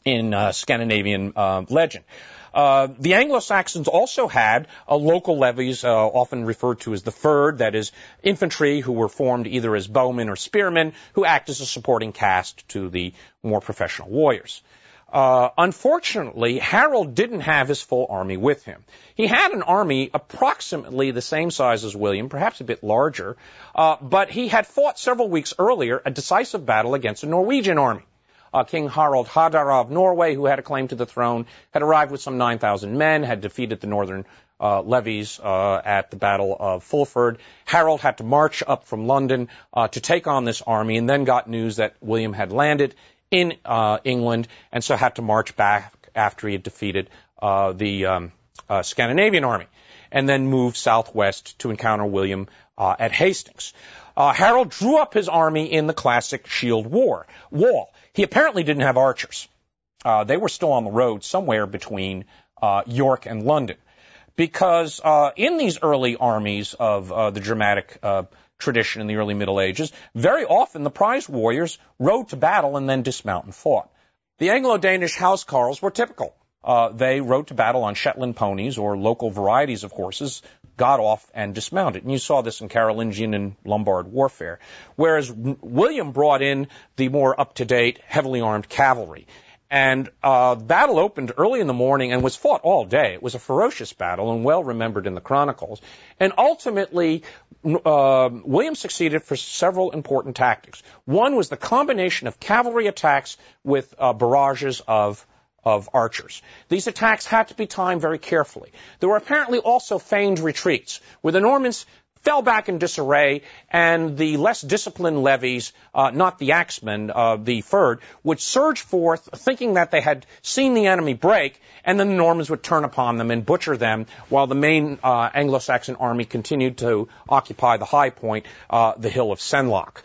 in Scandinavian legend. The Anglo-Saxons also had local levies, often referred to as the fyrd, that is, infantry who were formed either as bowmen or spearmen, who act as a supporting caste to the more professional warriors. Unfortunately, Harold didn't have his full army with him. He had an army approximately the same size as William, perhaps a bit larger, but he had fought several weeks earlier a decisive battle against a Norwegian army. King Harald Hardare of Norway, who had a claim to the throne, had arrived with some 9,000 men, had defeated the northern levies at the Battle of Fulford. Harold had to march up from London to take on this army, and then got news that William had landed in England, and so had to march back after he had defeated the Scandinavian army, and then move southwest to encounter William at Hastings. Harold drew up his army in the classic shield wall. He apparently didn't have archers. They were still on the road somewhere between York and London, because in these early armies of the Germanic tradition in the early Middle Ages, very often the prize warriors rode to battle and then dismount and fought. The Anglo-Danish housecarls were typical. They rode to battle on Shetland ponies or local varieties of horses, got off and dismounted. And you saw this in Carolingian and Lombard warfare. Whereas William brought in the more up-to-date, heavily armed cavalry. And battle opened early in the morning and was fought all day. It was a ferocious battle and well remembered in the chronicles. And ultimately, William succeeded for several important tactics. One was the combination of cavalry attacks with barrages of archers. These attacks had to be timed very carefully. There were apparently also feigned retreats, where the Normans fell back in disarray, and the less disciplined levies, not the axemen, the fyrd, would surge forth thinking that they had seen the enemy break, and then the Normans would turn upon them and butcher them, while the main Anglo-Saxon army continued to occupy the high point, the hill of Senlac.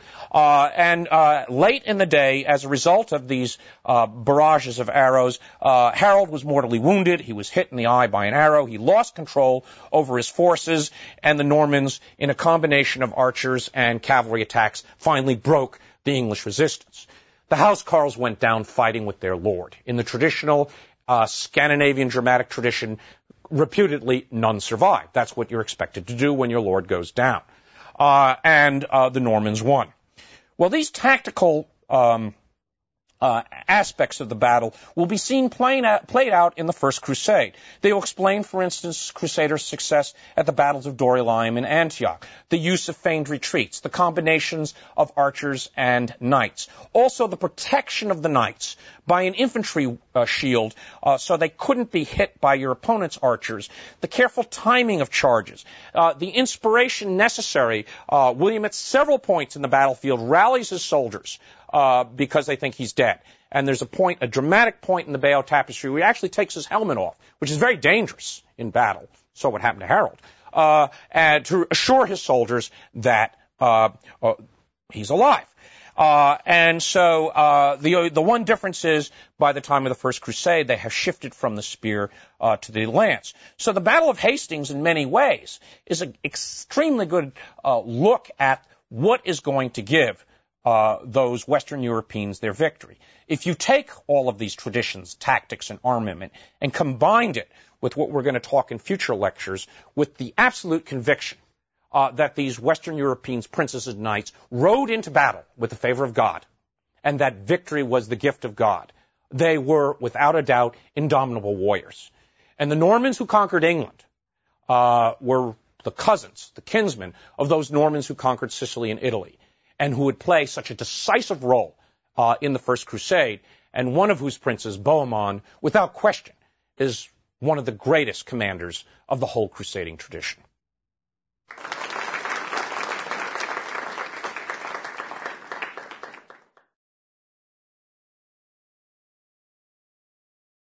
And late in the day, as a result of these barrages of arrows, Harold was mortally wounded. He was hit in the eye by an arrow. He lost control over his forces, and the Normans, in a combination of archers and cavalry attacks, finally broke the English resistance. The housecarls went down fighting with their lord. In the traditional Scandinavian Germanic tradition, reputedly, none survived. That's what you're expected to do when your lord goes down. And the Normans won. Well, these tactical aspects of the battle will be seen played out in the First Crusade. They will explain, for instance, Crusaders' success at the battles of Dorylaeum and Antioch, the use of feigned retreats, the combinations of archers and knights, also the protection of the knights by an infantry shield so they couldn't be hit by your opponent's archers, the careful timing of charges, the inspiration necessary. William, at several points in the battlefield, rallies his soldiers because they think he's dead. And there's a dramatic point in the Bayeux Tapestry where he actually takes his helmet off, which is very dangerous in battle. So what happened to Harold? And to assure his soldiers that he's alive. And so the one difference is, by the time of the First Crusade, they have shifted from the spear to the lance. So the Battle of Hastings, in many ways, is an extremely good look at what is going to give those Western Europeans their victory. If you take all of these traditions, tactics, and armament, and combined it with what we're going to talk in future lectures, with the absolute conviction that these Western Europeans, princes and knights, rode into battle with the favor of God, and that victory was the gift of God, they were, without a doubt, indomitable warriors. And the Normans who conquered England were the cousins, the kinsmen, of those Normans who conquered Sicily and Italy, and who would play such a decisive role in the First Crusade, and one of whose princes, Bohemond, without question, is one of the greatest commanders of the whole crusading tradition.